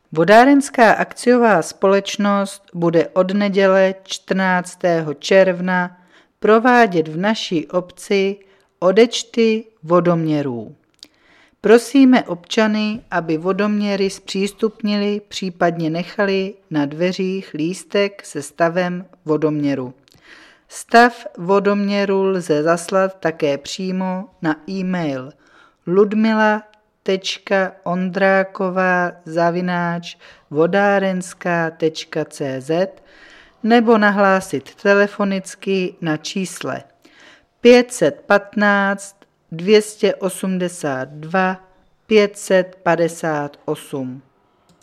Vodárenská akciová společnost bude od neděle 14. června provádět v naší obci odečty vodoměrů. Prosíme občany, aby vodoměry zpřístupnili, případně nechali na dveřích lístek se stavem vodoměru. Stav vodoměru lze zaslat také přímo na e-mail ludmila.ondráková@vodárenská.cz nebo nahlásit telefonicky na čísle 515 282 558.